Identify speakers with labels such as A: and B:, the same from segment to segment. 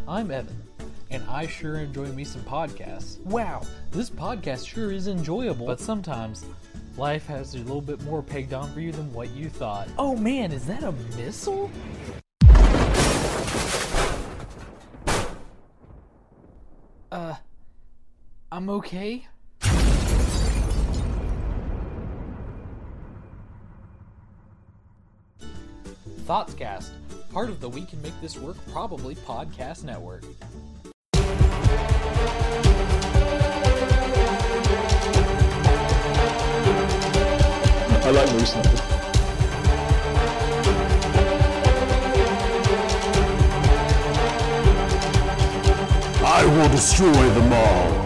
A: I'm Evan, and I sure enjoy me some podcasts. Wow, this podcast sure is enjoyable, but sometimes life has a little bit more pegged on for you than what you thought. Oh man, is that a missile? I'm okay. Thoughtscast, part of the We Can Make This Work Probably podcast network.
B: I like recently. I will destroy them all.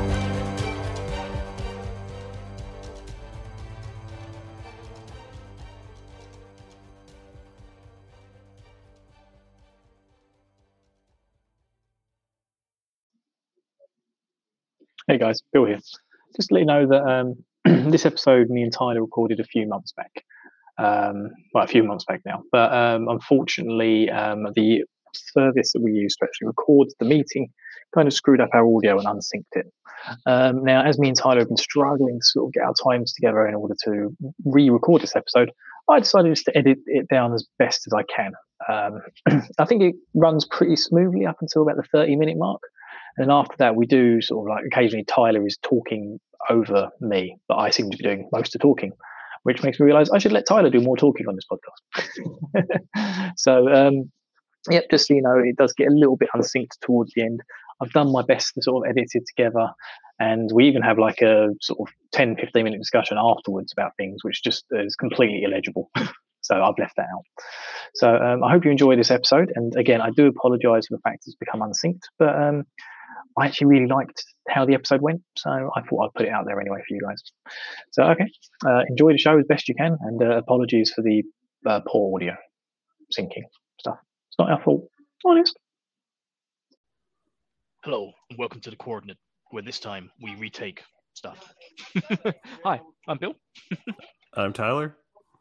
B: Hey guys, Bill here. Just to let you know that this episode me and Tyler recorded a few months back. A few months back now. But unfortunately, the service that we used to actually record the meeting kind of screwed up our audio and unsynced it. Now, as me and Tyler have been struggling to sort of get our times together in order to re-record this episode, I decided just to edit it down as best as I can. I think it runs pretty smoothly up until about the 30-minute mark. And then after that, we do sort of like occasionally Tyler is talking over me, but I seem to be doing most of the talking, which makes me realize I should let Tyler do more talking on this podcast. So, just so you know, it does get a little bit unsynced towards the end. I've done my best to sort of edit it together, and we even have like a sort of 10-15 minute discussion afterwards about things, which just is completely illegible. So I've left that out. So I hope you enjoy this episode. And again, I do apologize for the fact it's become unsynced, but I actually really liked how the episode went, so I thought I'd put it out there anyway for you guys. So, okay, enjoy the show as best you can, and apologies for the poor audio syncing stuff. It's not our fault, honest.
C: Hello, and welcome to The Coordinate, where this time we retake stuff. Hi, I'm Bill.
D: I'm Tyler.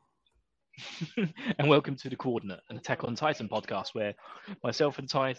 C: And welcome to The Coordinate, an Attack on Titan podcast where myself and Tyler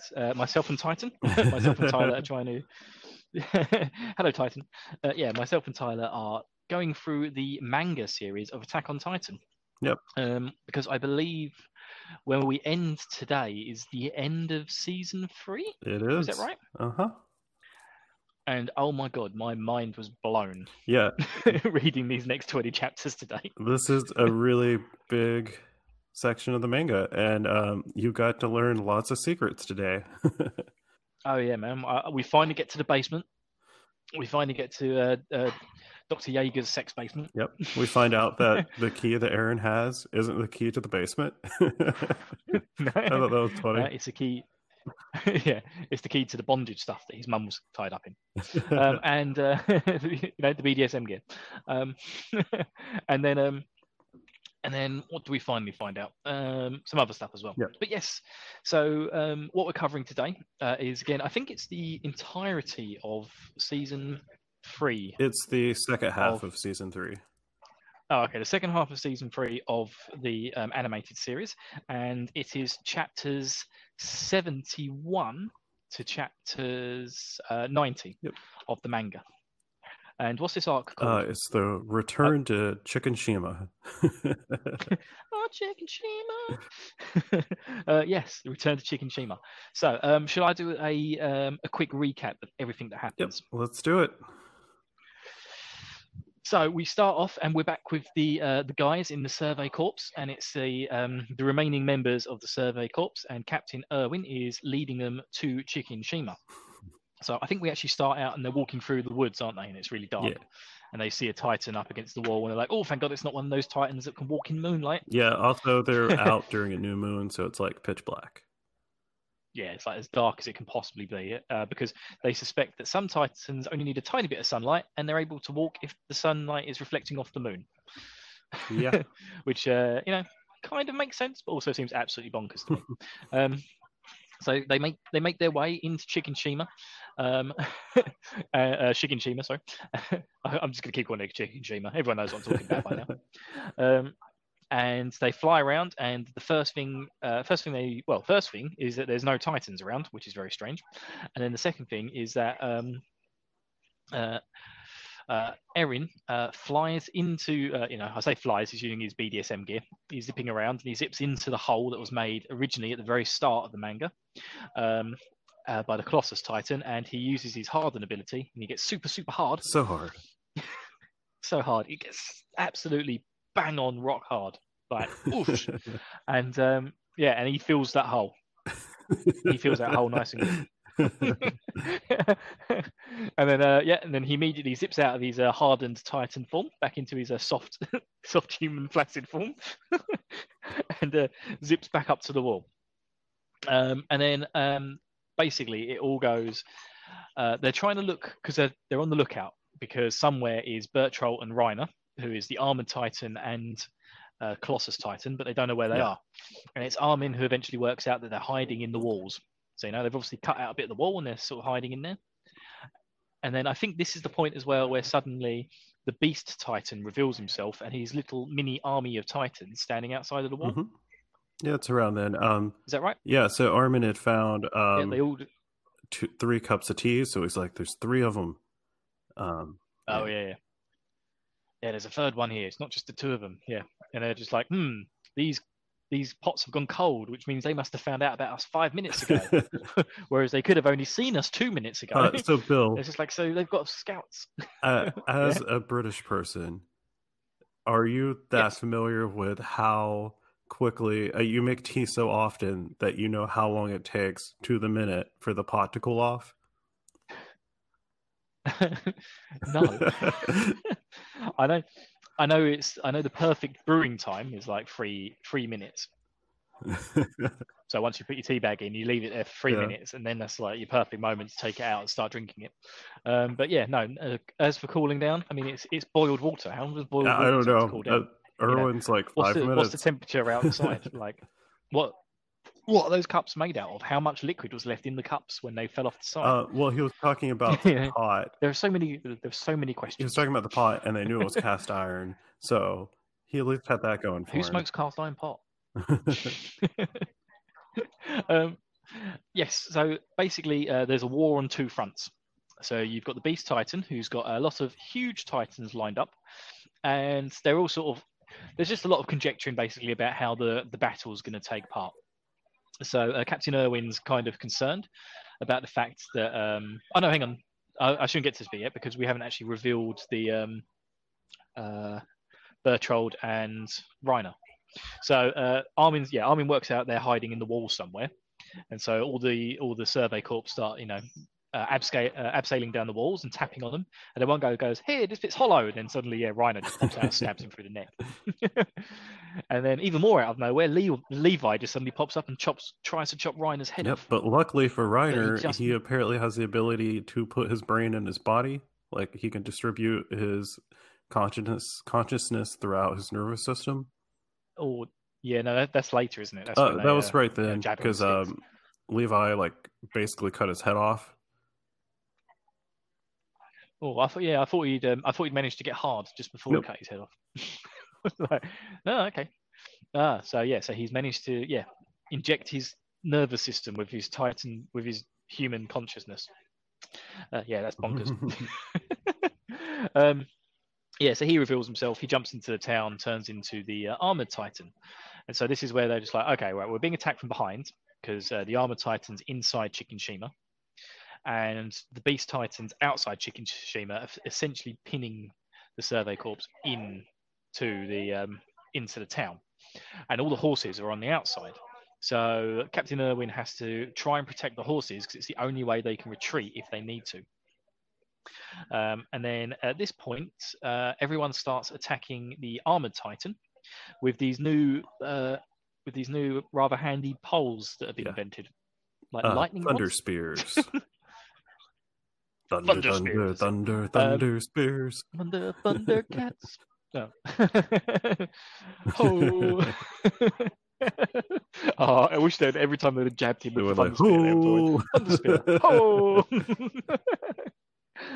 C: are trying to... Hello, Titan. Myself and Tyler are going through the manga series of Attack on Titan.
D: Yep.
C: Because I believe where we end today is the end of season 3.
D: It is.
C: Is that right?
D: Uh-huh.
C: And oh my god, my mind was blown.
D: Yeah.
C: Reading these next 20 chapters today.
D: This is a really big section of the manga, and you got to learn lots of secrets today.
C: Oh yeah, man. We finally get to the basement. We finally get to Dr. Jaeger's sex basement.
D: Yep. We find out that the key that Eren has isn't the key to the basement.
C: No.
D: I thought that was funny.
C: It's a key. Yeah, it's the key to the bondage stuff that his mum was tied up in, and the BDSM gear, and then what do we finally find out? Some other stuff as well.
D: Yep.
C: But yes, so what we're covering today is, again, I think it's the entirety of season 3.
D: It's the second half of season 3.
C: Oh, okay, the second half of season 3 of the animated series, and it is chapters 71 to chapters 90 of the manga. And what's this arc called?
D: It's the Return to Chicken Shima.
C: Oh, Chicken Shima! Yes, the Return to Chicken Shima. So, should I do a quick recap of everything that happens?
D: Yep, let's do it.
C: So we start off, and we're back with the guys in the Survey Corps, and it's the remaining members of the Survey Corps, and Captain Erwin is leading them to Chicken Shima. So I think we actually start out, and they're walking through the woods, aren't they? And it's really dark, and they see a Titan up against the wall, and they're like, "Oh, thank God, it's not one of those Titans that can walk in moonlight."
D: Yeah. Also, they're out during a new moon, so it's like pitch black.
C: Yeah, it's like as dark as it can possibly be, because they suspect that some Titans only need a tiny bit of sunlight, and they're able to walk if the sunlight is reflecting off the moon.
D: Yeah.
C: Which, kind of makes sense, but also seems absolutely bonkers to me. So they make their way into Chicken Shima. Chicken Shima, sorry. I'm just going to keep calling it Chicken Shima. Everyone knows what I'm talking about by now. and they fly around. And the first thing is that there's no Titans around, which is very strange. And then the second thing is that Erin flies into, I say flies, he's using his BDSM gear. He's zipping around and he zips into the hole that was made originally at the very start of the manga by the Colossus Titan, and he uses his harden ability and he gets super, super hard.
D: So hard.
C: So hard. It gets absolutely bang on rock hard. Like, oof. And and he fills that hole. He fills that hole nice and good. And then he immediately zips out of his hardened Titan form back into his soft human flaccid form, and zips back up to the wall. And then basically it all goes. They're trying to look because they're on the lookout because somewhere is Bertolt and Reiner, who is the armored Titan and Colossus Titan, but they don't know where they are. And it's Armin who eventually works out that they're hiding in the walls. So, they've obviously cut out a bit of the wall and they're sort of hiding in there. And then I think this is the point as well where suddenly the Beast Titan reveals himself and his little mini army of Titans standing outside of the wall.
D: Mm-hmm. Yeah, it's around then.
C: Is that right?
D: Yeah, so Armin had found
C: they all...
D: 3 cups of tea, so he's like, there's 3 of them.
C: Yeah, there's a third one here. It's not just the 2 of them. Yeah. And they're just like, these pots have gone cold, which means they must have found out about us 5 minutes ago, whereas they could have only seen us 2 minutes ago.
D: So, Bill,
C: it's just like, so they've got scouts.
D: As a British person, are you that familiar with how quickly you make tea so often that you know how long it takes to the minute for the pot to cool off?
C: No. I know the perfect brewing time is like 3 minutes. So once you put your tea bag in, you leave it there for 3 minutes, and then that's like your perfect moment to take it out and start drinking it. But yeah, no. As for cooling down, I mean, it's boiled water. How long does boiled water
D: I don't know.
C: Cool down?
D: Erwin's like 5 minutes.
C: What's the temperature outside? Like, what are those cups made out of? How much liquid was left in the cups when they fell off the side?
D: Well, he was talking about the pot.
C: There's so many questions.
D: He was talking about the pot, and they knew it was cast iron, so he at least had that going for him.
C: Who smokes cast iron pot? Yes. So basically, there's a war on 2 fronts. So you've got the Beast Titan, who's got a lot of huge Titans lined up, and they're all sort of. There's just a lot of conjecturing basically about how the battle is going to take part. So Captain Erwin's kind of concerned about the fact that no, hang on, I shouldn't get to this bit yet because we haven't actually revealed the Bertolt and Reiner. So Armin works out they're hiding in the wall somewhere, and so all the survey corps start abseiling down the walls and tapping on them, and then one guy goes, "Hey, this bit's hollow," and then suddenly Reiner just pops out and stabs him through the neck. And then even more out of nowhere, Levi just suddenly pops up and tries to chop Reiner's head off.
D: But luckily for Reiner, he apparently has the ability to put his brain in his body. Like, he can distribute his consciousness throughout his nervous system.
C: Oh, yeah, no, that's later, isn't it? That's
D: that was right then, because Levi basically cut his head off.
C: Oh, I thought he'd managed to get hard just before he cut his head off. Like, no, okay. So he's managed to inject his nervous system with his human consciousness. That's bonkers. So he reveals himself. He jumps into the town, turns into the armored Titan, and so this is where they're just like, okay, right, we're being attacked from behind because the armored Titan's inside Chicken Shima, and the Beast Titan's outside Chicken Shima, essentially pinning the Survey Corps into the town, and all the horses are on the outside. So Captain Erwin has to try and protect the horses because it's the only way they can retreat if they need to. And then at this point, everyone starts attacking the armored Titan with these new rather handy poles that have been invented, like lightning
D: thunder
C: rods?
D: Spears. Thunder spears.
C: Thunder cats. No. Oh, I wish that every time they jabbed him with the thunder spear, they would thunder spear.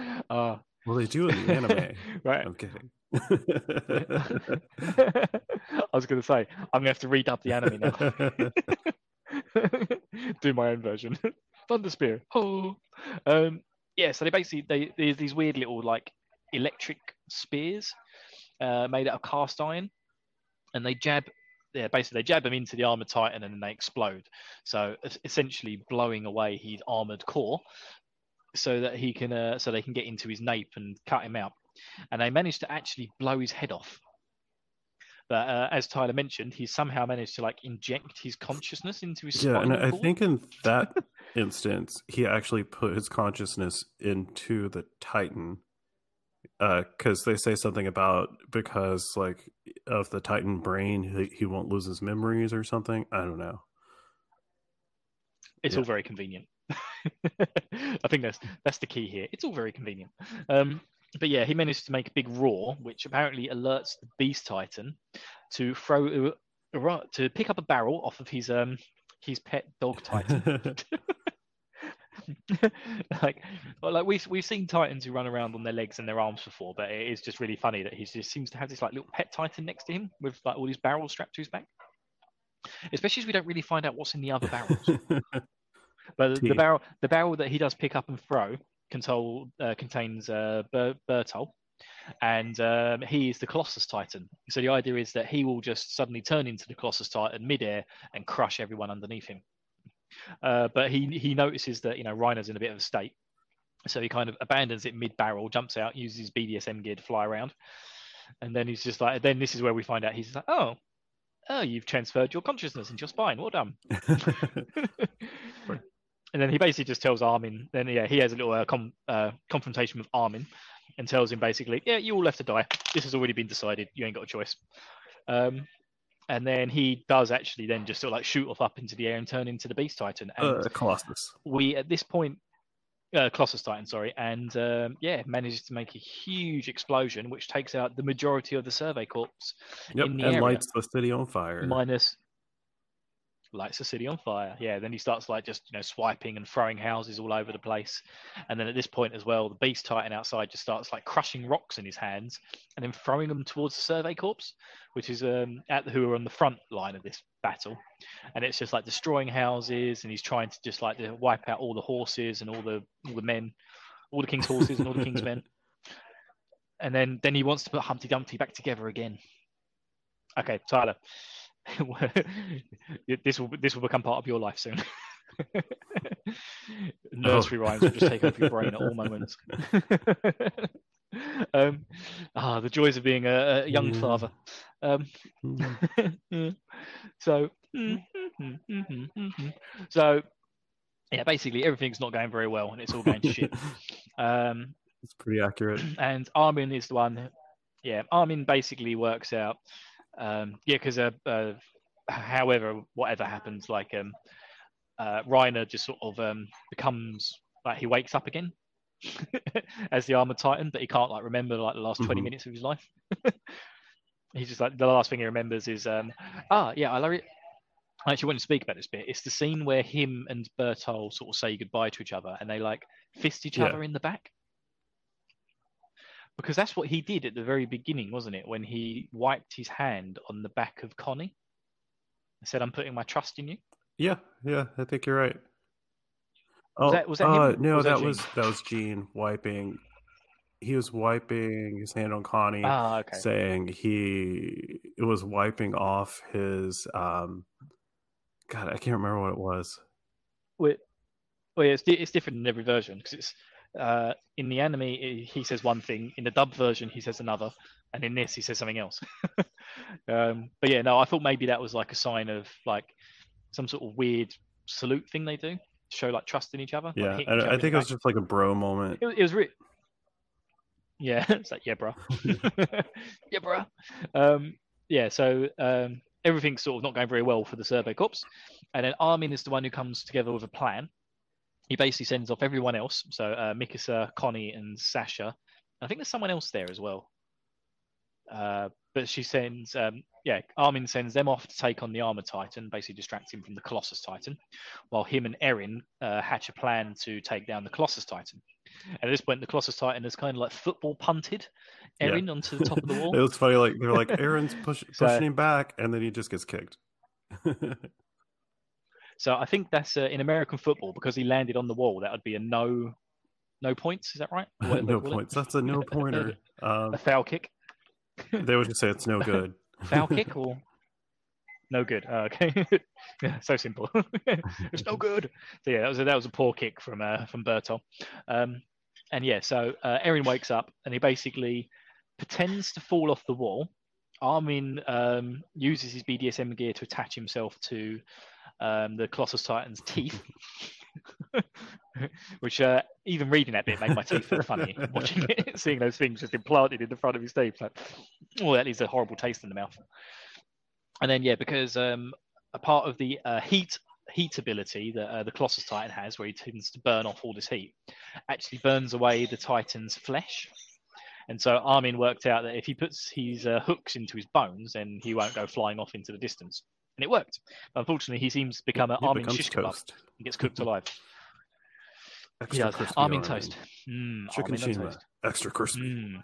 D: Well, they do in the anime.
C: Right.
D: I'm kidding.
C: I was going to say, I'm going to have to redub the anime now. Do my own version. Thunder Spear. Oh. Yeah, so there's these weird little like electric spears made out of cast iron, and they jab them into the armored titan and then they explode. So essentially blowing away his armored core so that they can get into his nape and cut him out. And they managed to actually blow his head off. But as Tyler mentioned, he somehow managed to like inject his consciousness into his spinal
D: and I
C: cord.
D: think in that instance, he actually put his consciousness into the Titan. Because they say something about because like of the Titan brain, he won't lose his memories or something. I don't know.
C: It's all very convenient. I think that's the key here. It's all very convenient. But yeah, he managed to make a big roar, which apparently alerts the Beast Titan to pick up a barrel off of his pet dog Titan. like we've seen Titans who run around on their legs and their arms before, but it is just really funny that he just seems to have this like little pet Titan next to him with like all these barrels strapped to his back. Especially as we don't really find out what's in the other barrels. But the barrel that he does pick up and throw contains Bertol, and he is the Colossus Titan. So the idea is that he will just suddenly turn into the Colossus Titan midair and crush everyone underneath him. But he notices that Reiner's in a bit of a state, so he kind of abandons it mid-barrel, jumps out, uses his BDSM gear to fly around, and then he's just like. Then this is where we find out he's like, oh, you've transferred your consciousness into your spine. Well done. And then he basically just tells Armin. Then he has a little confrontation with Armin, and tells him basically, yeah, you all have to die. This has already been decided. You ain't got a choice. And then he does actually then just sort of like shoot off up into the air and turn into the Beast Titan. And
D: Colossus.
C: We at this point, Colossus Titan, sorry, and manages to make a huge explosion, which takes out the majority of the Survey Corps in the area.
D: And lights the city on fire.
C: Lights the city on fire. Yeah, then he starts like just swiping and throwing houses all over the place, and then at this point as well, the Beast Titan outside just starts like crushing rocks in his hands and then throwing them towards the Survey Corps, which is who are on the front line of this battle, and it's just like destroying houses, and he's trying to just like to wipe out all the horses and all the men, all the king's horses and all the king's men, and then he wants to put Humpty Dumpty back together again. Okay, Tyler. This will become part of your life soon. Nursery rhymes will just take over your brain at all moments. The joys of being a young father. So yeah, basically everything's not going very well, and it's all going to shit.
D: It's pretty accurate.
C: And Armin is the one. Yeah, Armin basically works out. Because however, whatever happens, like Reiner just sort of becomes like he wakes up again as the Armored Titan, but he can't like remember like the last 20 minutes of his life. He's just like the last thing he remembers is I actually want to speak about this bit. It's the scene where him and Bertol sort of say goodbye to each other and they like fist each other in the back. Because that's what he did at the very beginning, wasn't it? When he wiped his hand on the back of Connie. He said, I'm putting my trust in you.
D: Yeah, I think you're right.
C: Was that him?
D: No, that was Gene wiping. He was wiping his hand on Connie, saying it was wiping off his God, I can't remember what it was.
C: Well, it's different in every version because it's in the anime he says one thing, in the dub version he says another, and in this he says something else. But yeah, no, I thought maybe that was like a sign of like some sort of weird salute thing they do to show like trust in each other.
D: Yeah,
C: like
D: I think it was just like a bro moment.
C: It was really. Yeah, it's like, yeah, bro. Yeah, bro. So everything's sort of not going very well for the Survey Corps. And then Armin is the one who comes together with a plan. He basically sends off everyone else. So Mikasa, Connie, and Sasha. I think there's someone else there as well. But she sends, Armin sends them off to take on the Armor Titan, basically distract him from the Colossus Titan, while him and Erin hatch a plan to take down the Colossus Titan. And at this point, the Colossus Titan has kind of like football punted Erin onto the top of the wall.
D: It was funny, like they're like, Erin's pushing him back, and then he just gets kicked.
C: So I think that's in American football, because he landed on the wall, that would be a no points. Is that right?
D: No points. That's a no pointer.
C: A foul kick.
D: They would just say it's no good.
C: Foul kick or no good? Oh, okay, yeah, so simple. It's no good. So yeah, that was a poor kick from Bertol. And yeah, so Erin wakes up and he basically pretends to fall off the wall. Armin uses his BDSM gear to attach himself to the Colossus Titan's teeth, which even reading that bit made my teeth feel funny. Watching it, seeing those things just implanted in the front of his teeth, like, oh, that leaves a horrible taste in the mouth. And then because a part of the heat ability that the Colossus Titan has, where he tends to burn off all this heat, actually burns away the Titan's flesh. And so Armin worked out that if he puts his hooks into his bones, then he won't go flying off into the distance. And it worked. But unfortunately, he seems to become an Armin shish kebab and gets cooked alive.
D: Extra crispy
C: Armin toast.
D: Chicken Shima. Extra crispy.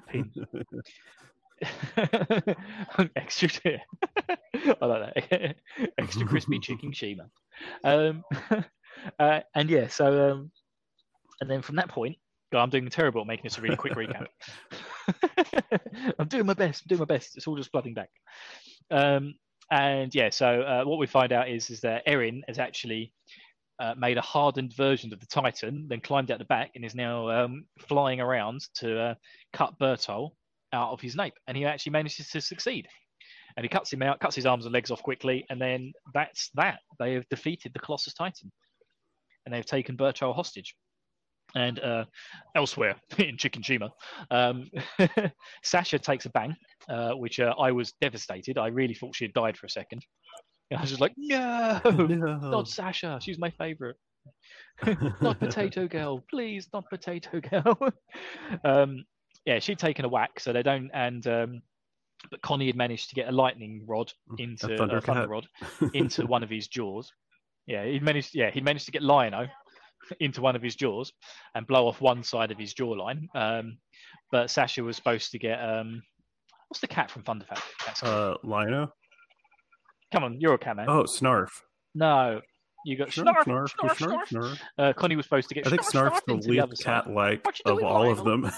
C: Extra. I like that. Extra crispy chicken Shima. And yeah, so and then from that point, I'm doing terrible at making this a really quick recap. I'm doing my best. It's all just flooding back. And yeah, so what we find out is that Erin has actually made a hardened version of the Titan, then climbed out the back and is now flying around to cut Bertol out of his nape. And he actually manages to succeed. And he cuts him out, cuts his arms and legs off quickly, and then that's that. They have defeated the Colossus Titan. And they've taken Bertol hostage. And elsewhere in Chicken Shima, Sasha takes a bang, which I was devastated. I really thought she had died for a second. And I was just like, no, not Sasha. She's my favorite. Not Potato Girl, please, not Potato Girl. Yeah, she'd taken a whack, so they don't. And but Connie had managed to get a lightning rod into a thunder rod into one of his jaws. Yeah, he'd managed to get Lion-O into one of his jaws and blow off one side of his jawline. But Sasha was supposed to get what's the cat from Thundercat?
D: Lion-O.
C: Come on, you're a cat man.
D: Oh, Snarf.
C: No, you got
D: Snarf.
C: Connie was supposed to get.
D: I think Snarf's the lead cat-like of all of them.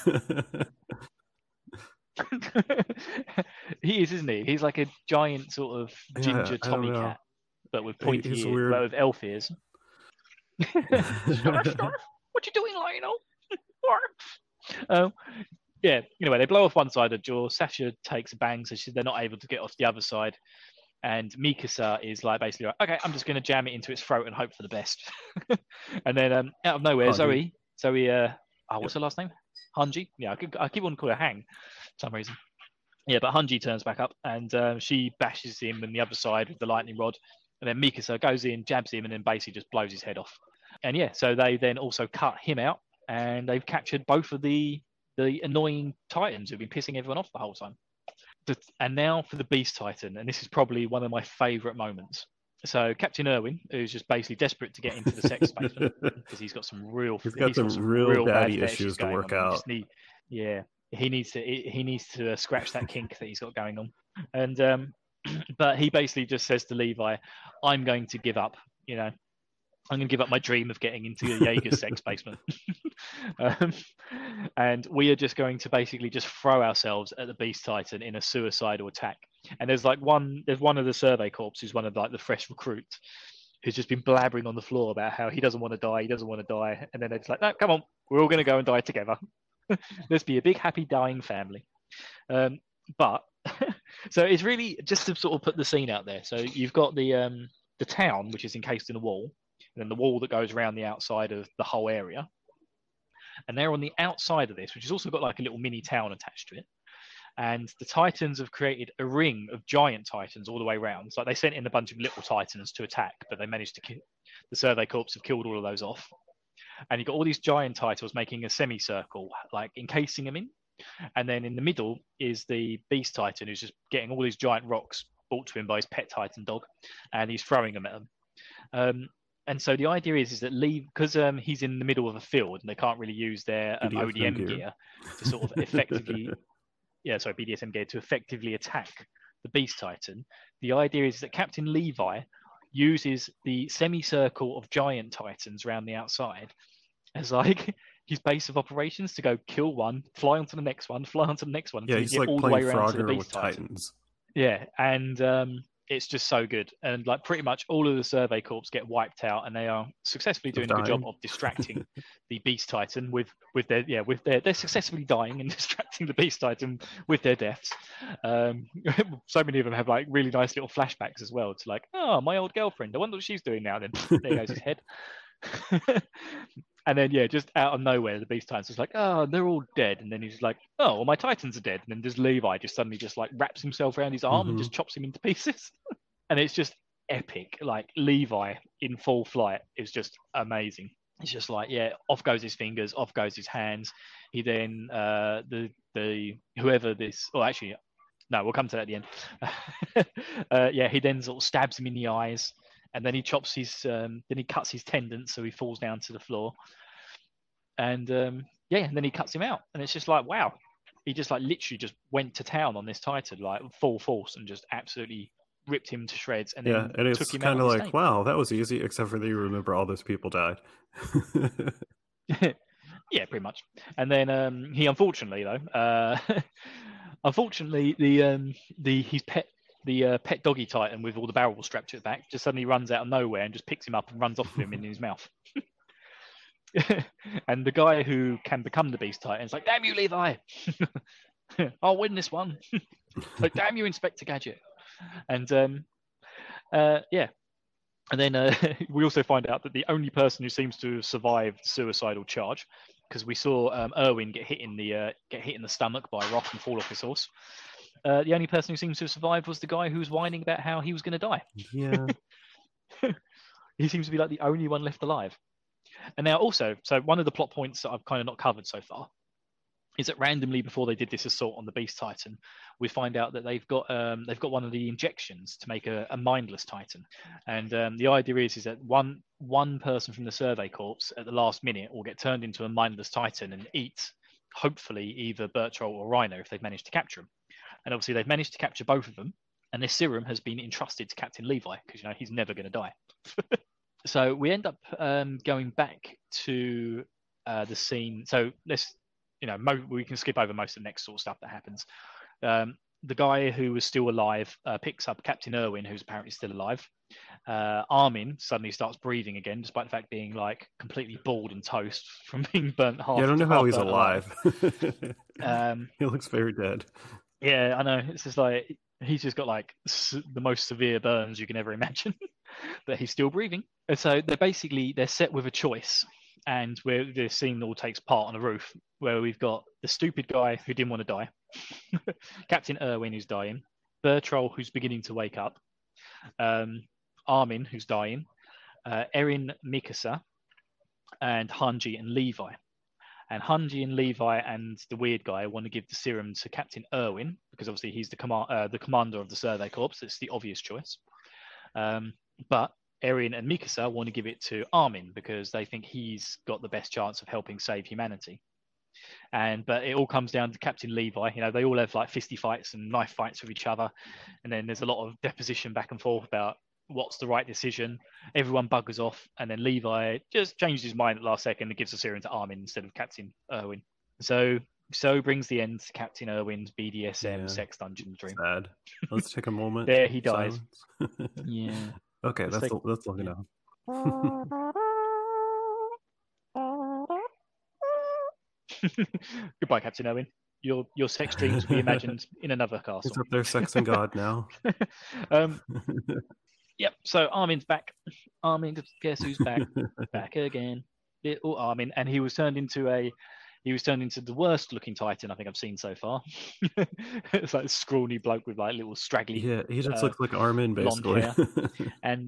C: He is, isn't he? He's like a giant sort of ginger Tommy cat, but with pointy ears, but with elf ears. Snarf, what you doing, Lionel? Yeah. Anyway, they blow off one side of the jaw. Sasha takes a bang, so they're not able to get off the other side. And Mikasa is like basically like, okay, I'm just going to jam it into its throat and hope for the best. And then out of nowhere, Zoe, what's her last name? Hanji. Yeah, I keep on calling her Hang for some reason. Yeah, but Hanji turns back up and she bashes him on the other side with the lightning rod. And then Mikasa goes in, jabs him, and then basically just blows his head off. And yeah, so they then also cut him out, and they've captured both of the annoying Titans who've been pissing everyone off the whole time. And now for the Beast Titan, and this is probably one of my favourite moments. So Captain Irwin, who's just basically desperate to get into the sex basement because he's got some real
D: daddy issues to work out.
C: He needs to scratch that kink that he's got going on. And but he basically just says to Levi, I'm going to give up, I'm going to give up my dream of getting into Jaeger's sex basement. And we are just going to basically just throw ourselves at the Beast Titan in a suicidal attack. And there's one of the Survey Corps who's one of the fresh recruits who's just been blabbering on the floor about how he doesn't want to die. And then they're just like, no, come on, we're all going to go and die together. Let's be a big, happy, dying family. But so it's really just to sort of put the scene out there. So you've got the town, which is encased in a wall, and then the wall that goes around the outside of the whole area. And they're on the outside of this, which has also got like a little mini town attached to it. And the Titans have created a ring of giant Titans all the way around. It's like they sent in a bunch of little Titans to attack, but they managed to the Survey Corps have killed all of those off. And you've got all these giant Titans making a semicircle, like encasing them in. And then in the middle is the Beast Titan, who's just getting all these giant rocks brought to him by his pet Titan dog, and he's throwing them at them. And so the idea is that because he's in the middle of a field and they can't really use their ODM gear to sort of effectively, BDSM gear to effectively attack the Beast Titan. The idea is that Captain Levi uses the semicircle of giant Titans around the outside as like his base of operations to go kill one, fly onto the next one, fly onto the next one.
D: Yeah, he's like
C: all the way
D: playing
C: around to the
D: Frogger
C: Beast
D: with
C: Titan.
D: Titans.
C: Yeah, and it's just so good. And like pretty much all of the Survey Corps get wiped out, and they are successfully doing a good job of distracting the Beast Titan they're successfully dying and distracting the Beast Titan with their deaths. So many of them have like really nice little flashbacks as well to like, oh, my old girlfriend, I wonder what she's doing now. Then there goes his head. And then, just out of nowhere, the Beast Titan's just like, oh, they're all dead. And then he's like, oh, well, my Titans are dead. And then there's Levi just suddenly just like wraps himself around his arm and just chops him into pieces. And it's just epic. Like Levi in full flight is just amazing. It's just like, off goes his fingers, off goes his hands. He then, whoever this, well, actually, no, we'll come to that at the end. He then sort of stabs him in the eyes. And then he chops then he cuts his tendons, so he falls down to the floor. And and then he cuts him out. And it's just like, wow. He just like literally just went to town on this Titan, like full force, and just absolutely ripped him to shreds. And then
D: and it's kind of like, wow, that was easy, except for that you remember all those people died.
C: Yeah, pretty much. And then he unfortunately his pet. The pet doggy Titan with all the barrels strapped to its back just suddenly runs out of nowhere and just picks him up and runs off with him in his mouth. And the guy who can become the Beast Titan is like, damn you, Levi! I'll win this one. Like, damn you, Inspector Gadget! And And then we also find out that the only person who seems to have survived the suicidal charge, because we saw Erwin get hit in the stomach by a rock and fall off his horse. The only person who seems to have survived was the guy who was whining about how he was going to die.
D: Yeah.
C: He seems to be like the only one left alive. And now also, so one of the plot points that I've kind of not covered so far is that randomly before they did this assault on the Beast Titan, we find out that they've got one of the injections to make a mindless Titan. And the idea is that one person from the Survey Corps at the last minute will get turned into a mindless Titan and eat, hopefully, either Bertrol or Rhino if they've managed to capture him. And obviously they've managed to capture both of them, and this serum has been entrusted to Captain Levi because he's never going to die. So we end up going back to the scene. So let's we can skip over most of the next sort of stuff that happens. The guy who was still alive picks up Captain Erwin, who's apparently still alive. Armin suddenly starts breathing again, despite the fact being like completely bald and toast from being burnt half.
D: Yeah, I don't know how he's alive. He looks very dead.
C: Yeah, I know. It's just like he's just got like the most severe burns you can ever imagine, but he's still breathing. And so they're set with a choice, and where the scene all takes part on a roof, where we've got the stupid guy who didn't want to die, Captain Erwin who's dying, Bertrol who's beginning to wake up, Armin who's dying, Erin Mikasa, and Hanji and Levi. And Hanji and Levi and the weird guy want to give the serum to Captain Erwin because obviously he's the commander of the Survey Corps. It's the obvious choice. But Erin and Mikasa want to give it to Armin because they think he's got the best chance of helping save humanity. But it all comes down to Captain Levi. They all have like fisty fights and knife fights with each other, and then there's a lot of deposition back and forth about what's the right decision. Everyone buggers off, and then Levi just changes his mind at the last second and gives the serum to Armin instead of Captain Erwin. So brings the end to Captain Erwin's BDSM sex dungeon dream.
D: Sad. Let's take a moment.
C: There he dies. Yeah.
D: Okay, that's long enough.
C: Goodbye, Captain Erwin. Your sex dreams will be imagined in another castle.
D: He's up there sexing God now.
C: Yep. So Armin's back. Armin, guess who's back? Back again. Little Armin, and he was turned into the worst looking Titan I think I've seen so far. It's like a scrawny bloke with like little straggly.
D: Yeah, he just looks like Armin basically.
C: And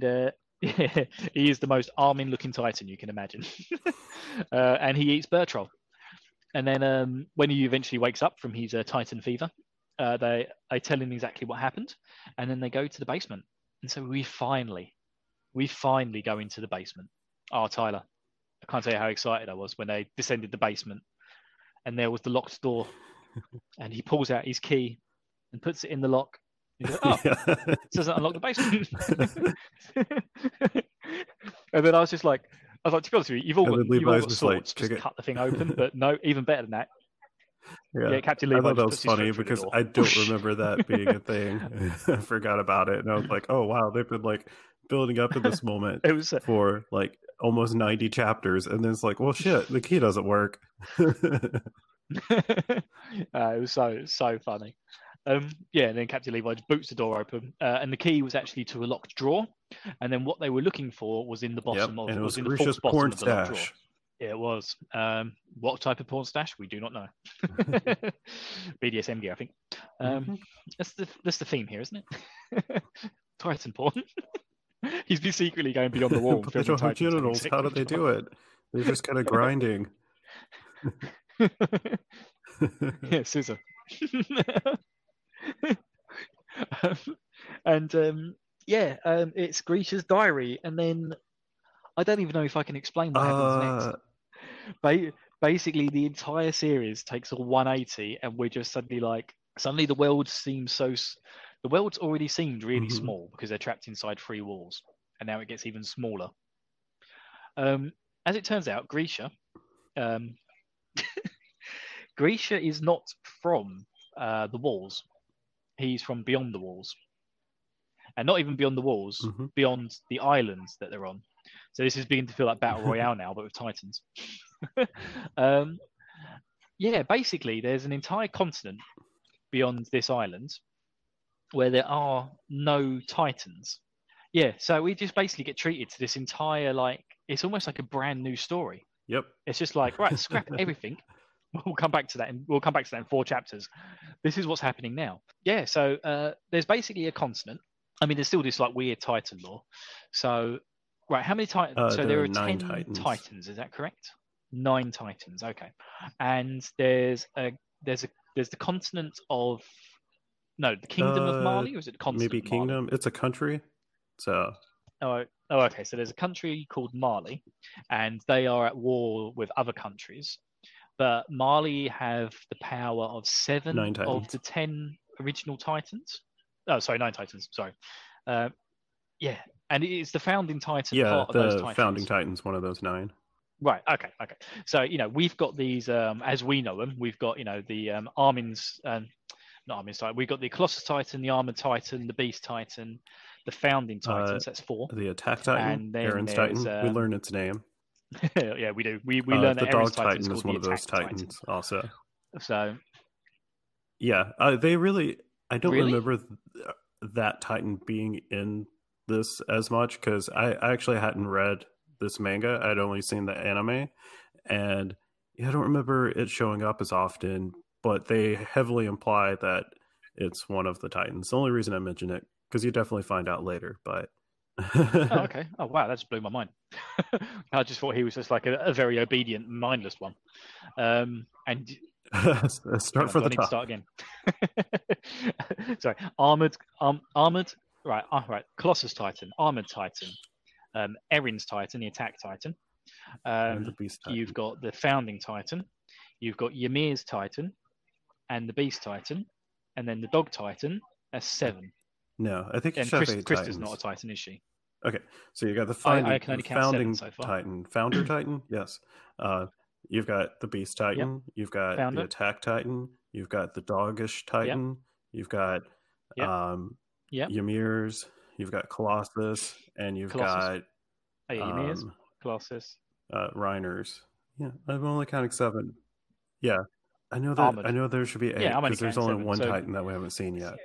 C: he is the most Armin looking Titan you can imagine. And he eats Bertrol. And then when he eventually wakes up from his Titan fever, they tell him exactly what happened, and then they go to the basement. And so we finally go into the basement. Oh, Tyler, I can't tell you how excited I was when they descended the basement, and there was the locked door, and he pulls out his key and puts it in the lock. He goes, oh, it doesn't unlock the basement. And then I was like, to be honest with you, you've all got swords, just cut the thing open. But no, even better than that.
D: Yeah,
C: Captain Levi.
D: I thought that was funny because I don't remember that being a thing. I forgot about it, and I was like, "Oh wow, they've been like building up to this moment for like almost 90 chapters," and then it's like, "Well, shit, the key doesn't work."
C: It was so funny. And then Captain Levi just boots the door open, and the key was actually to a locked drawer, and then what they were looking for was in the bottom of,
D: and it was
C: in the
D: Grisha's
C: bottom
D: porn
C: of the locked
D: stash.
C: drawer. Yeah, it was. What type of porn stash? We do not know. BDSM gear, I think. That's the theme here, isn't it? Titan porn. He's been secretly going beyond the wall.
D: But they don't have genitals. How do they do it? They're just kind of grinding.
C: Yeah, scissor. It's Grisha's diary, and then I don't even know if I can explain what happens next. Basically, the entire series takes a 180, and we're just suddenly the world seems the world's already seemed really small because they're trapped inside 3 walls, and now it gets even smaller. As it turns out, Grisha is not from the walls. He's from beyond the walls, and not even beyond the walls, beyond the islands that they're on. So this is beginning to feel like Battle Royale now, but with Titans. Basically, there's an entire continent beyond this island where there are no Titans. Yeah, so we just basically get treated to this entire, it's almost like a brand new story.
D: Yep.
C: It's just like, right, scrap everything. We'll come back to that in 4 chapters. This is what's happening now. Yeah, so there's basically a continent. I mean, there's still this weird Titan lore. So, right, how many Titans? So there are 10 Titans. Is that correct? 9 Titans. Okay, and there's the continent of the kingdom of Marley, or is it the continent?
D: Maybe kingdom. It's a country. So.
C: Okay. So there's a country called Marley, and they are at war with other countries. But Marley have the power of 7 of the 10 original Titans. Oh, sorry, 9 Titans. Sorry. And it's the founding Titan part of those Titans.
D: Yeah, the founding Titan's one of those 9.
C: Right. Okay. So we've got these as we know them. We've got the Armin's, not Armin's Titan. We've got the Colossus Titan, the Armored Titan, the Beast Titan, the founding Titans. That's 4.
D: The Attack Titan,
C: and then
D: Aaron's Titan. We learn its name.
C: Yeah, we do. We learn that
D: the Dog
C: Titan
D: is one of those Titans also.
C: So,
D: yeah, they really. I don't remember that Titan being in this as much because I actually hadn't read this manga. I'd only seen the anime, and I don't remember it showing up as often. But they heavily imply that it's one of the Titans. The only reason I mention it because you definitely find out later, but.
C: Oh, okay. Oh, wow, that just blew my mind. I just thought he was just like a very obedient, mindless one. And
D: start for the top.
C: Start again. Sorry, armored. Right. Colossus Titan, Armored Titan, Erin's Titan, the Attack Titan.
D: And the Beast Titan.
C: You've got the Founding Titan. You've got Ymir's Titan, and the Beast Titan, and then the Dog Titan. That's 7.
D: No, I think
C: Krista's not a Titan, is she?
D: Okay, so you got the founding so Titan, Founder Titan. Yes, you've got the Beast Titan. Yep. You've got the Attack Titan. You've got the Doggish Titan. Yep. You've got Ymir's. You've got Colossus, and you've got
C: Ymir's, Colossus,
D: Reiner's. Yeah, I'm only counting 7. Yeah, I know that. Armored. I know there should be 8 because there's only 1 Titan that we haven't seen yet.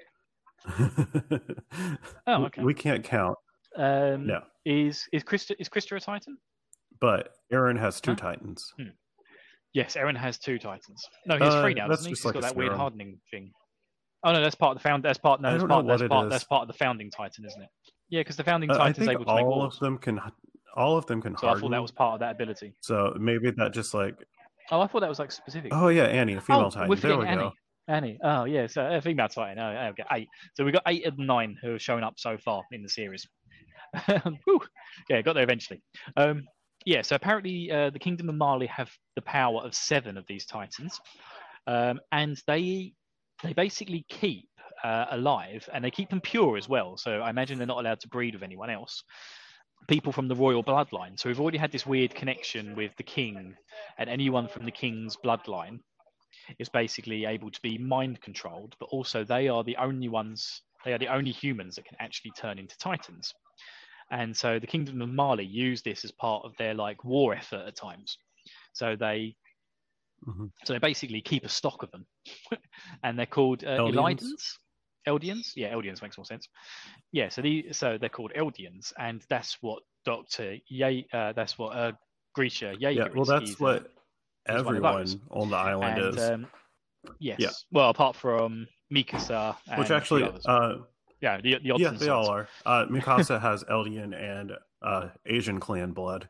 C: Oh, okay.
D: We can't count. No.
C: Is Krista a Titan?
D: But Eren has 2 Titans.
C: Yes, Eren has 2 Titans. No, he has 3 now, doesn't he? He's got that weird hardening thing. Oh no, that's part of the that's part of the founding Titan, isn't it? Yeah, because the founding Titan's able to make walls.
D: All of them can
C: So
D: harden.
C: I thought that was part of that ability.
D: So maybe that just
C: Oh, I thought that was like specific.
D: Oh yeah, Annie, a female Titan.
C: We're
D: There we
C: forgetting
D: go.
C: Annie. Oh, yeah. So a female Titan. Oh, okay, 8. So we've got 8 of the 9 who have shown up so far in the series. Whew. Yeah, got there eventually. Yeah, so apparently the Kingdom of Marley have the power of 7 of these Titans. And they basically keep alive, and they keep them pure as well. So I imagine they're not allowed to breed with anyone else. People from the royal bloodline. So we've already had this weird connection with the king, and anyone from the king's bloodline is basically able to be mind controlled, but also they are the only humans that can actually turn into Titans. And so the Kingdom of Marley use this as part of their like war effort at times. So they basically keep a stock of them, and they're called Eldians. Eldians, yeah, Eldians makes more sense. Yeah, so they're called Eldians, and that's what that's what Grisha Jaeger is.
D: Well, that's what everyone on the island is.
C: Yes. Yeah. Well, apart from Mikasa, and
D: which actually,
C: the odds
D: they all are. Mikasa has Eldian and Asian clan blood.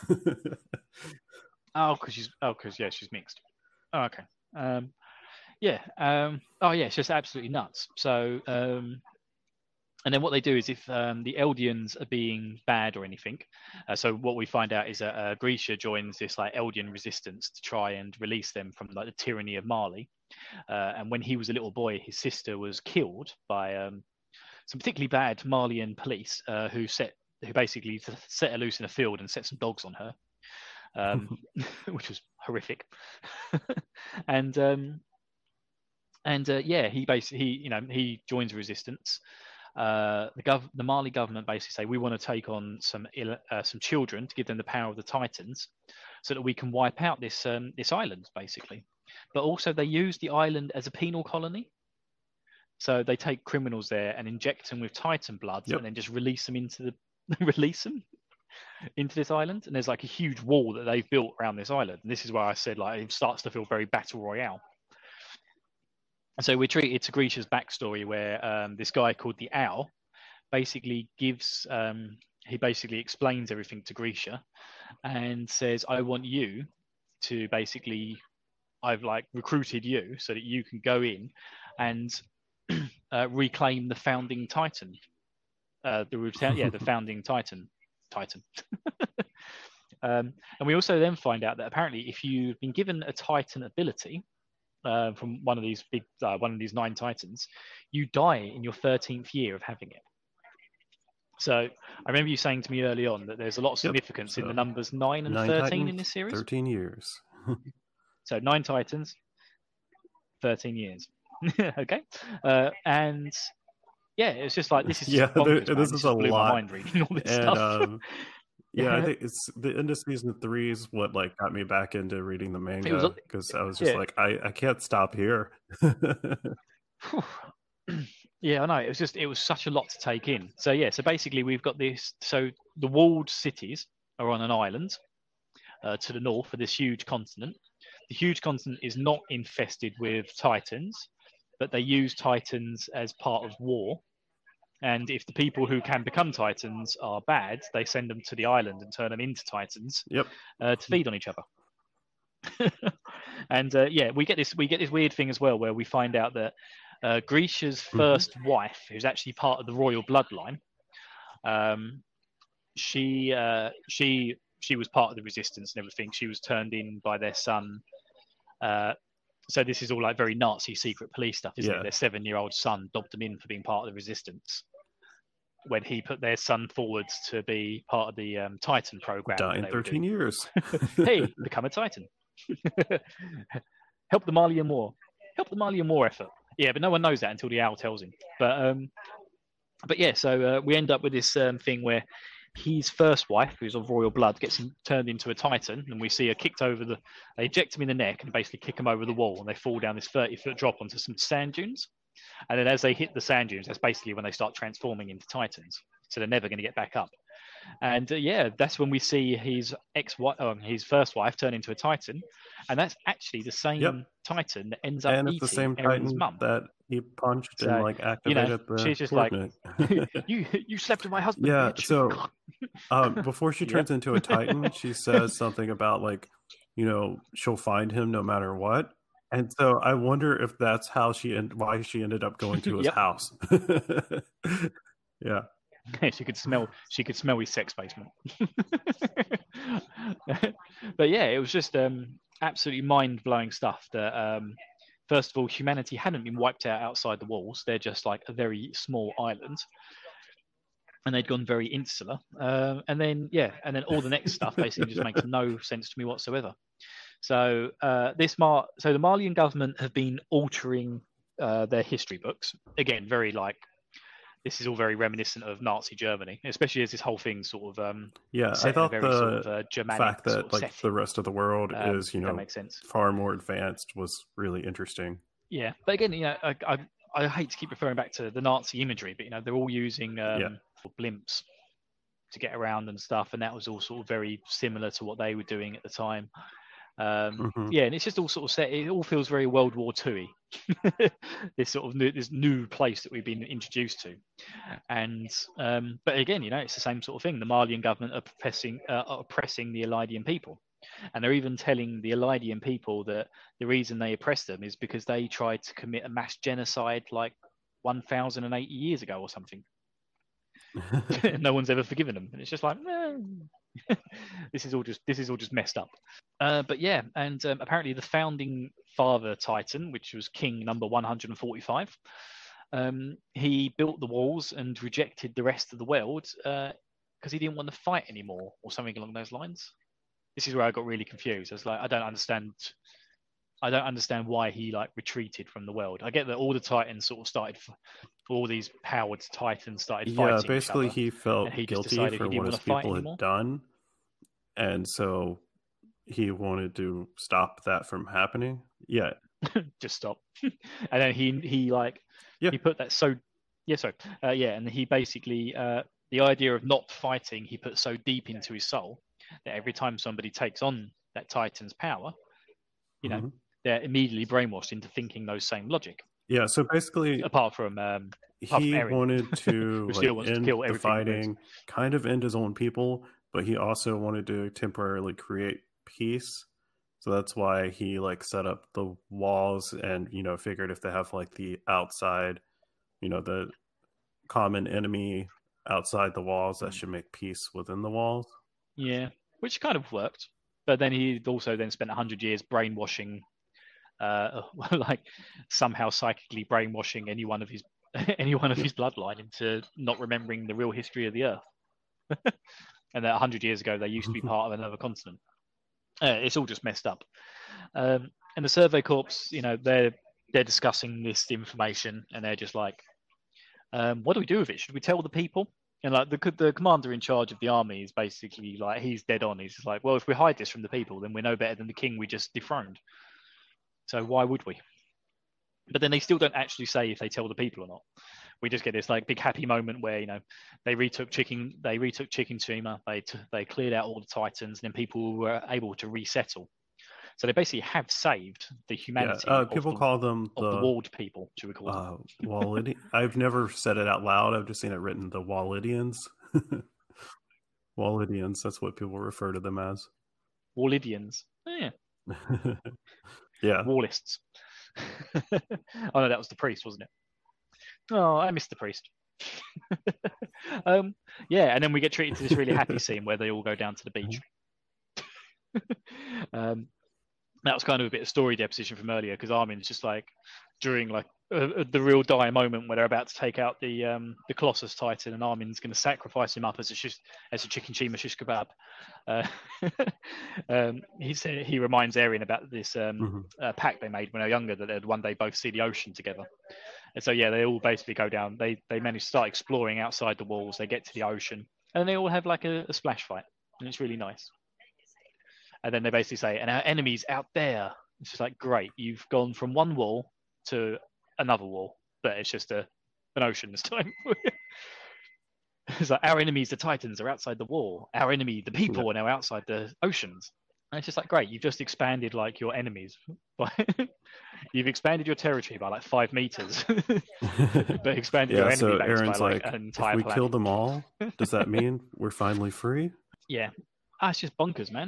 C: because she's mixed. Oh, okay. It's just absolutely nuts. So, and then what they do is if the Eldians are being bad or anything, so what we find out is that Grisha joins this like Eldian resistance to try and release them from like the tyranny of Marley. And when he was a little boy, his sister was killed by some particularly bad Marleyan police who basically set her loose in a field and set some dogs on her, which was horrific. He joins the resistance. The Marley government basically say we want to take on some children to give them the power of the Titans, so that we can wipe out this island basically. But also they use the island as a penal colony. So they take criminals there and inject them with Titan blood, and then just release them into this island. And there's like a huge wall that they've built around this island. And this is where I said like it starts to feel very battle royale. So we're treated to Grisha's backstory, where this guy called the Owl basically he basically explains everything to Grisha and says, I want you to basically, I've like recruited you so that you can go in and reclaim the founding Titan. The founding Titan. And we also then find out that apparently if you've been given a Titan ability, from one of these 9 Titans, you die in your 13th year of having it. So I remember you saying to me early on that there's a lot of significance in the numbers 9 and 13 Titans, in this series.
D: 13 years.
C: So 9 Titans, 13 years. Okay. And yeah, it's just like this is
D: this is a lot.
C: My mind reading all this stuff.
D: I think it's the end of season 3 is what like got me back into reading the manga, because I was just like, I can't stop here.
C: Yeah, I know. It was such a lot to take in. So basically we've got this. So the walled cities are on an island to the north of this huge continent. The huge continent is not infested with Titans, but they use Titans as part of war. And if the people who can become Titans are bad, they send them to the island and turn them into Titans to feed on each other. And we get this weird thing as well, where we find out that Grisha's first wife, who's actually part of the royal bloodline, she was part of the resistance and everything. She was turned in by their son. So this is all like very Nazi secret police stuff, isn't it? Their 7-year-old son dobbed them in for being part of the resistance when he put their son forwards to be part of the Titan program.
D: Die in 13 years.
C: Hey, become a Titan. Help the Marleyan War. Help the Marleyan War effort. Yeah, but no one knows that until the Owl tells him. But yeah, so we end up with this thing where his first wife, who's of royal blood, gets him turned into a Titan, and we see her kicked over they eject him in the neck and basically kick him over the wall, and they fall down this 30-foot drop onto some sand dunes. And then as they hit the sand dunes, that's basically when they start transforming into Titans. So they're never going to get back up. And that's when we see his first wife turn into a Titan, and that's actually the same Titan that ends up eating
D: the same
C: Eren's mum.
D: That he punched and like activated the.
C: She's just
D: coordinate.
C: like, you slept with my husband.
D: Yeah.
C: Bitch.
D: So before she turns into a Titan, she says something about like she'll find him no matter what. And so I wonder if that's how why she ended up going to his
C: Yep.
D: house. Yeah.
C: She could smell his sex basement. But yeah, it was just absolutely mind-blowing stuff that first of all, humanity hadn't been wiped out outside the walls. They're just like a very small island, and they'd gone very insular. And then all the next stuff basically just makes no sense to me whatsoever. So the Malian government have been altering their history books again, very like. This is all very reminiscent of Nazi Germany, especially as this whole thing sort of
D: I thought
C: very
D: the
C: sort of Germanic
D: fact that
C: sort of
D: like
C: setting.
D: the rest of the world is
C: that makes sense.
D: far more advanced was really interesting.
C: Yeah, but again, I hate to keep referring back to the Nazi imagery, but they're all using blimps to get around and stuff, and that was all sort of very similar to what they were doing at the time. Yeah, and it's just all sort of set. It all feels very World War II-y. This sort of this new place that we've been introduced to, and but again, it's the same sort of thing. The Malian government are oppressing the Elidian people, and they're even telling the Elidian people that the reason they oppress them is because they tried to commit a mass genocide like 1,080 years ago or something. No one's ever forgiven them, and it's just like, this is all just messed up. But yeah, and apparently the founding father Titan, which was King number 145, he built the walls and rejected the rest of the world because he didn't want to fight anymore, or something along those lines. This is where I got really confused. I was like, I don't understand why he like retreated from the world. I get that all the Titans sort of started, all these powered Titans started fighting.
D: Yeah, basically
C: each other,
D: he felt
C: and he
D: guilty for what his people had done, and so he wanted to stop that from happening. Yeah,
C: just stop. And then he put that and he basically the idea of not fighting he put so deep into his soul that every time somebody takes on that Titan's power, they're immediately brainwashed into thinking those same logic.
D: Yeah, so basically,
C: apart from
D: he
C: Eren,
D: wanted to end
C: kill
D: the fighting, kind of end his own people, but he also wanted to temporarily create peace. So that's why he set up the walls and figured if they have the outside, the common enemy outside the walls, that should make peace within the walls.
C: Yeah, which kind of worked. But then he also spent 100 years brainwashing, somehow psychically brainwashing any one of his bloodline into not remembering the real history of the Earth. And that 100 years ago they used to be part of another continent. It's all just messed up. And the Survey Corps, they're discussing this information, and they're just like, what do we do with it? Should we tell the people? And the commander in charge of the army is basically he's dead on. He's just like, well, if we hide this from the people, then we're no better than the king we just dethroned. So why would we? But then they still don't actually say if they tell the people or not. We just get this big happy moment where they retook Chicken-Shima, they cleared out all the Titans, and then people were able to resettle. So they basically have saved the humanity.
D: People call them
C: the walled people, should we call them?
D: Wallidians. I've never said it out loud. I've just seen it written. The Wallidians. Wallidians. That's what people refer to them as.
C: Wallidians. Yeah.
D: Yeah.
C: Wallists. Oh no, that was the priest, wasn't it? Oh, I missed the priest. Yeah, and then we get treated to this really happy scene where they all go down to the beach. That was kind of a bit of story deposition from earlier, because Armin's just during the real dire moment where they're about to take out the Colossus Titan, and Armin's going to sacrifice him up as a Chicken-Shima shish kebab. He reminds Eren about this pact they made when they were younger, that they'd one day both see the ocean together. And so yeah, they all basically go down. They manage to start exploring outside the walls. They get to the ocean, and then they all have a splash fight, and it's really nice. And then they basically say, and our enemy's out there. It's just great, you've gone from one wall to another wall, but it's just an ocean this time. It's our enemies, the Titans, are outside the wall. Our enemy, the people, are now outside the oceans. And it's just great, you've just expanded your enemies. You've expanded your territory by 5 meters, but expanded your enemy base
D: Eren's
C: by an entire
D: if we
C: planet.
D: kill them all, does that mean we're finally free?
C: Yeah. It's just bonkers, man.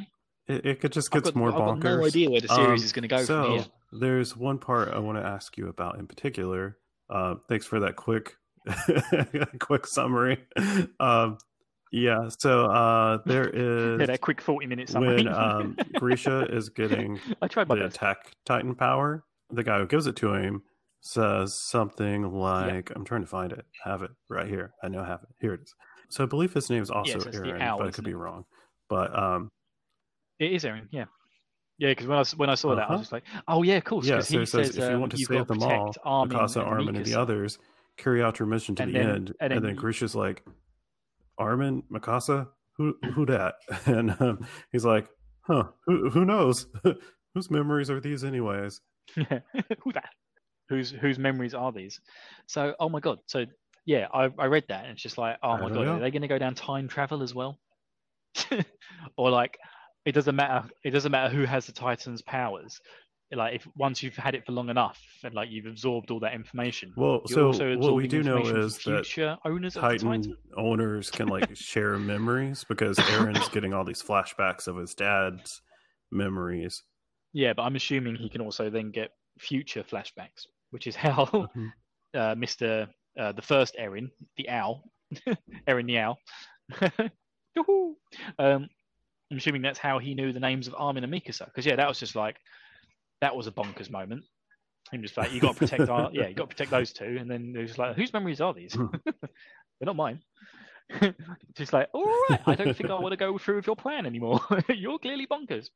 D: it just gets more
C: I've got
D: bonkers.
C: no idea where the series is going to go
D: so
C: from here.
D: there's one part I want to ask you about in particular. Thanks for that quick summary. Yeah, so there is
C: that quick 40-minute summary.
D: when Grisha is getting
C: I tried my
D: the
C: best.
D: attack Titan power. The guy who gives it to him says something like, I'm trying to find it. I have it right here. I know I have it. Here it is. So I believe his name is also
C: so it's the
D: Aaron,
C: owl,
D: but I could
C: isn't
D: be
C: it?
D: wrong. But
C: It is Aaron, yeah. Yeah, because when I saw that, I was just like, oh, yeah, of course.
D: yeah,
C: Because
D: so
C: he
D: it says,
C: says,
D: if you want to
C: you've
D: save
C: got to
D: them all,
C: protect Armin
D: Mikasa,
C: and
D: Armin, and the
C: Mikasa.
D: others, carry out your mission to
C: And
D: the
C: then-
D: end.
C: and
D: And
C: then
D: then Grisha's like, Armin, Mikasa? Who that? And he's like, huh, who knows? Whose memories are these anyways?
C: Who that? Whose memories are these? So, oh my god. So, yeah, I read that, and it's just like, oh
D: I
C: my
D: don't
C: god,
D: know.
C: are they going to go down time travel as well? Or like, it doesn't matter. It doesn't matter who has the Titan's powers. Like, if once you've had it for long enough, and like you've absorbed all that information.
D: Well,
C: you're
D: so
C: also
D: what we
C: absorbing
D: do know
C: information
D: is
C: from
D: that
C: future owners of the
D: Titan
C: Titan.
D: owners can like share memories because Aaron's getting all these flashbacks of his dad's memories.
C: Yeah, but I'm assuming he can also then get future flashbacks, which is how
D: Mhm.
C: Mr. The first Eren, the owl, Eren the owl. Yoo-hoo! I'm assuming that's how he knew the names of Armin and Mikasa. Because yeah, that was just like that was a bonkers moment. Him just like you got to protect you got to protect those two, and then it was like, whose memories are these? They're not mine. Just like, all right, I don't think I want to go through with your plan anymore. You're clearly bonkers.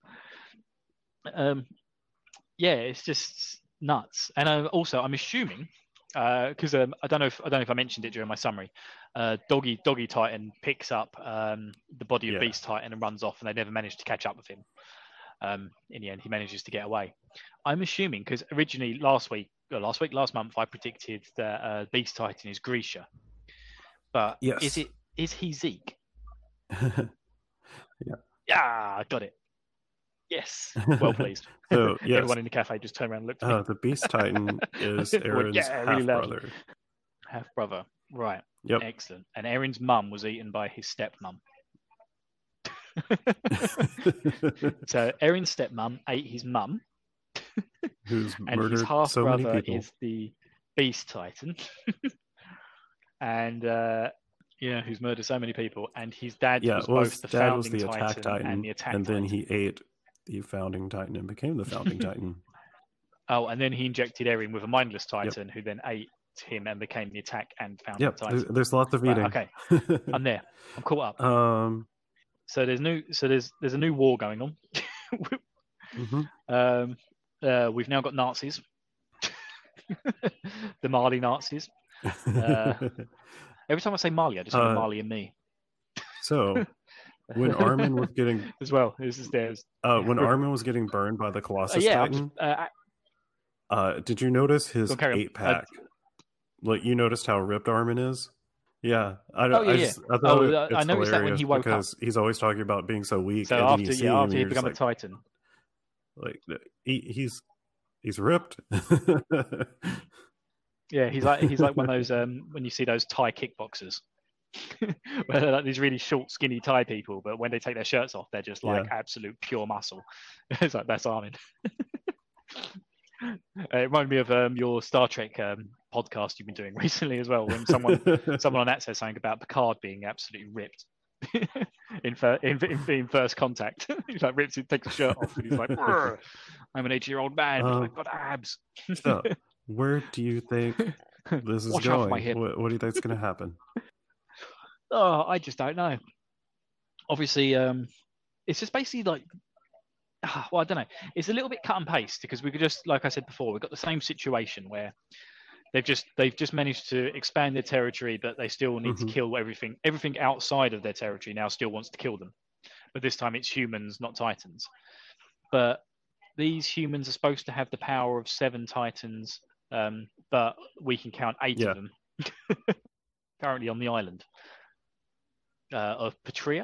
C: Yeah, it's just nuts. And also, I'm assuming because I don't know if I mentioned it during my summary. Doggy Titan picks up the body of
D: Yeah.
C: Beast Titan and runs off, and they never managed to catch up with him. In the end, he manages to get away. I'm assuming because originally last month, I predicted that Beast Titan is Grisha, but
D: Yes.
C: is he Zeke?
D: Yeah.
C: Yeah, got it. Yes, well pleased.
D: So, yes.
C: Everyone in the cafe just turned around and looked at me.
D: The Beast Titan is
C: Well,
D: Aaron's
C: yeah, really
D: half-brother.
C: Half brother, right?
D: Yep.
C: Excellent. And Aaron's mum was eaten by his stepmum. So Aaron's stepmum ate his mum,
D: Who's
C: and his
D: murdered
C: half
D: so many
C: brother
D: people.
C: is the Beast Titan, and who's murdered so many people. And his dad
D: Yeah,
C: was
D: well,
C: both
D: his
C: the
D: dad was
C: founding
D: the Attack Titan,
C: and the Attack
D: and then
C: Titan.
D: he ate the Founding Titan and became the Founding Titan.
C: Oh, and then he injected Eren with a mindless Titan, who then ate him and became the Attack and Founding
D: Yep,
C: Titan.
D: there's lots of
C: Right,
D: eating.
C: okay, I'm there. I'm caught up. So there's a new war going on.
D: mhm.
C: We've now got Nazis, the Mali Nazis. Every time I say Mali, I just think of Mali and me
D: So when Armin was getting
C: as well. This is theirs.
D: when Armin was getting burned by the Colossus
C: Yeah,
D: Titan, did you notice his
C: Go carry on.
D: 8-pack? Like you noticed how ripped Armin is? Yeah, I
C: Oh, yeah,
D: I thought it's
C: I noticed that when he
D: hilarious
C: woke up.
D: because he's always talking about being so weak.
C: So
D: and then
C: after
D: you see him
C: after
D: and
C: he
D: you're just
C: became a
D: like,
C: Titan,
D: like he's ripped.
C: yeah, he's like one of those when you see those Thai kickboxers. Where they're like these really short, skinny Thai people, but when they take their shirts off, they're just like absolute pure muscle. It's like that's Armin. It reminded me of your Star Trek podcast you've been doing recently as well, when someone on that says something about Picard being absolutely ripped in First Contact. He's like rips, he takes his shirt off, and he's like, "I'm an 80-year-old man. I've got abs."
D: So, where do you think this is
C: Watch out for
D: going?
C: my hip.
D: What do you think is going to happen?
C: Oh, I just don't know. Obviously, it's just basically like, well, I don't know. It's a little bit cut and paste because we could just, like I said before, we've got the same situation where they've just managed to expand their territory, but they still need to kill everything. Everything outside of their territory now still wants to kill them, but this time it's humans, not Titans. But these humans are supposed to have the power of 7 Titans, but we can count 8 of them currently on the island. Of Petria?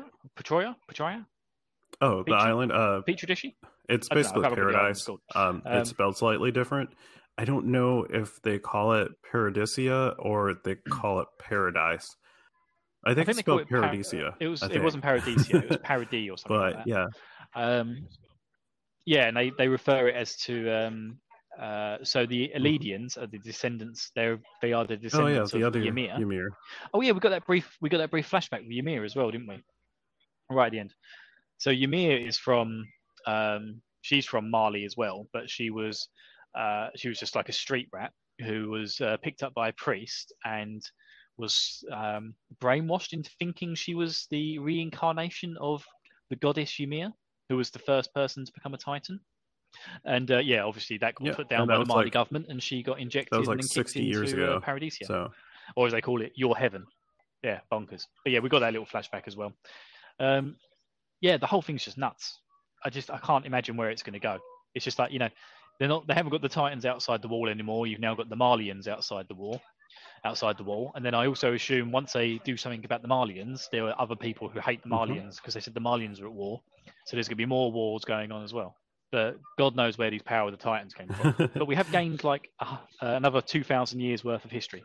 D: Oh, the island.
C: Petri Dishi?
D: It's
C: I don't know, I
D: basically
C: can't remember what the
D: paradise.
C: island's
D: It's spelled slightly different. I don't know if they call it Paradisia or they call it Paradise. I think it's
C: they call
D: spelled
C: it
D: Paradisia.
C: it wasn't Paradisia. It was Paradis or something.
D: But
C: like that.
D: yeah,
C: Yeah, and they refer it as to so the Eledians are the descendants. They are the
D: Oh yeah,
C: descendants
D: the
C: of
D: other
C: Ymir.
D: Ymir.
C: Oh yeah, we got that brief flashback with Ymir as well, didn't we? Right at the end. So Ymir is from she's from Mali as well, but she was just like a street rat who was picked up by a priest and was brainwashed into thinking she was the reincarnation of the goddess Ymir, who was the first person to become a Titan. And yeah, obviously that got put down
D: and
C: by
D: that
C: the
D: was
C: Mali
D: like
C: government, and she got
D: that
C: injected
D: was
C: and
D: like
C: then kicked
D: 60 years
C: into
D: ago.
C: Paradisia,
D: So
C: or as they call it, your heaven. Yeah, bonkers. But yeah, we got that little flashback as well. Yeah, the whole thing's just nuts. I can't imagine where it's going to go. It's just like, you know, they haven't got the Titans outside the wall anymore. You've now got the Malians outside the wall. And then I also assume once they do something about the Malians, there are other people who hate the Malians because they said the Malians are at war. So there's going to be more wars going on as well. But God knows where these Power of the Titans came from. But we have gained like another 2,000 years worth of history.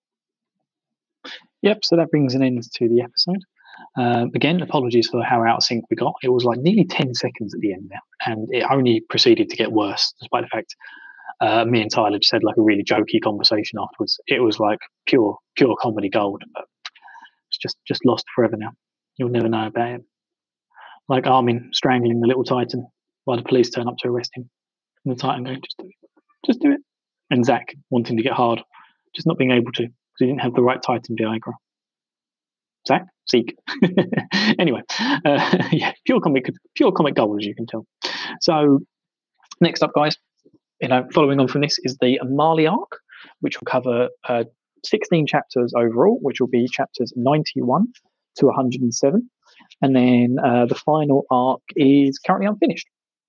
B: Yep, so that brings an end to the episode. Again, apologies for how out of sync we got. It was like nearly 10 seconds at the end now, and it only proceeded to get worse, despite the fact me and Tyler just had like a really jokey conversation afterwards. It was like pure comedy gold, but it's just lost forever now. You'll never know about it. Like Armin strangling the little Titan while the police turn up to arrest him, and the Titan going, just do it. And Zack wanting to get hard, just not being able to because he didn't have the right Titan Viagra. Zack, seek. Anyway, yeah, pure comic gold, as you can tell. So next up, guys, following on from this is the Mali arc, which will cover 16 chapters overall, which will be chapters 91 to 107, and then the final arc is currently unfinished.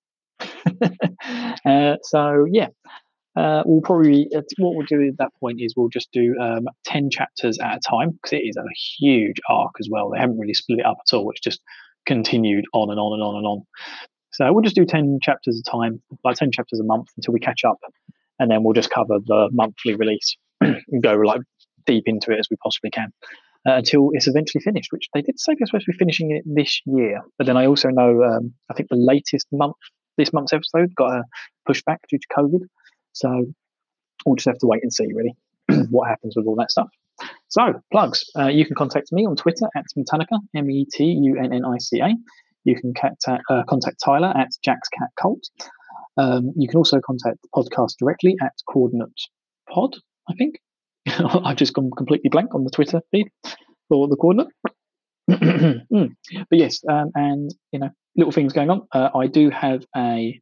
B: So yeah. We'll probably what we'll do at that point is we'll just do 10 chapters at a time because it is a huge arc as well. They haven't really split it up at all. It's just continued on and on and on and on. So we'll just do 10 chapters at a time, like 10 chapters a month until we catch up, and then we'll just cover the monthly release and go like deep into it as we possibly can until it's eventually finished. Which they did say they're supposed to be finishing it this year, but then I also know I think the latest this month's episode got a pushback due to COVID. So we'll just have to wait and see, really, what happens with all that stuff. So, plugs. You can contact me on Twitter at Metunnica, Metunnica. You can contact Tyler at Jack's Cat Cult. You can also contact the podcast directly at Coordinate Pod, I think. I've just gone completely blank on the Twitter feed for the coordinate. But yes, and, little things going on. I do have a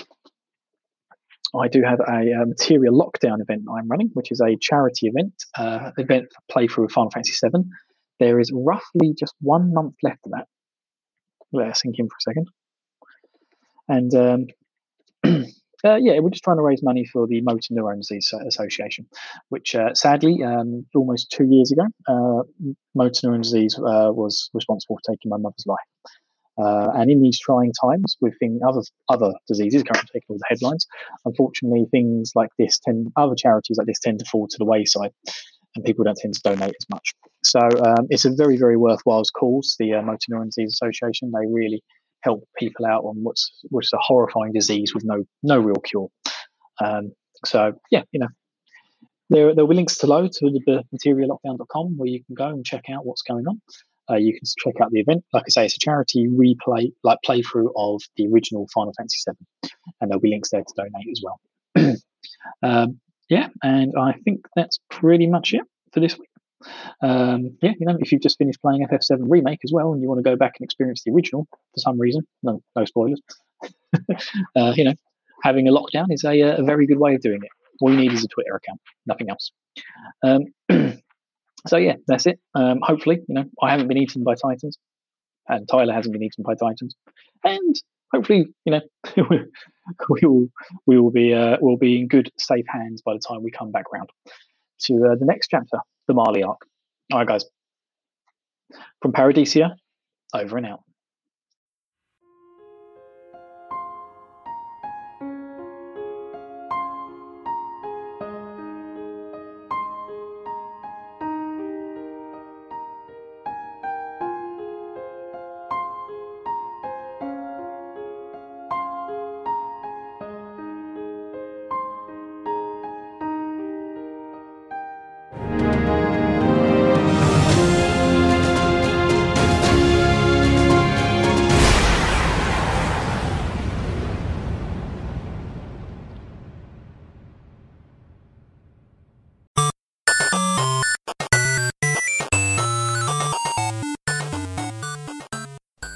B: material lockdown event I'm running, which is a charity event for playthrough of Final Fantasy VII. There is roughly just 1 month left of that. Let us sink in for a second. And yeah, we're just trying to raise money for the Motor Neurone Disease Association, which sadly, almost 2 years ago, Motor Neurone Disease was responsible for taking my mother's life. And in these trying times, with other diseases currently taking all the headlines, unfortunately, things like this other charities like this tend to fall to the wayside, and people don't tend to donate as much. So it's a very, very worthwhile cause. The Motor Neurone Disease Association, they really help people out on what's a horrifying disease with no real cure. So yeah, there will be links below to the materiallockdown.com where you can go and check out what's going on. You can check out the event. Like I say, it's a charity playthrough of the original Final Fantasy VII, and there'll be links there to donate as well. Yeah, and I think that's pretty much it for this week. Yeah, if you've just finished playing FF7 Remake as well, and you want to go back and experience the original for some reason, no spoilers. Having a lockdown is a very good way of doing it. All you need is a Twitter account, nothing else. So yeah, that's it. Hopefully, I haven't been eaten by Titans, and Tyler hasn't been eaten by Titans, and hopefully, we'll be in good, safe hands by the time we come back round to the next chapter, the Mali arc. All right, guys. From Paradisia, over and out.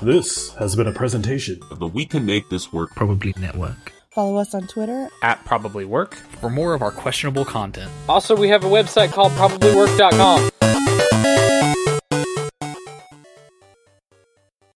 E: This has been a presentation
F: of the We Can Make This Work
C: Probably Network.
G: Follow us on Twitter
A: @ProbablyWork for more of our questionable content.
H: Also, we have a website called probablywork.com.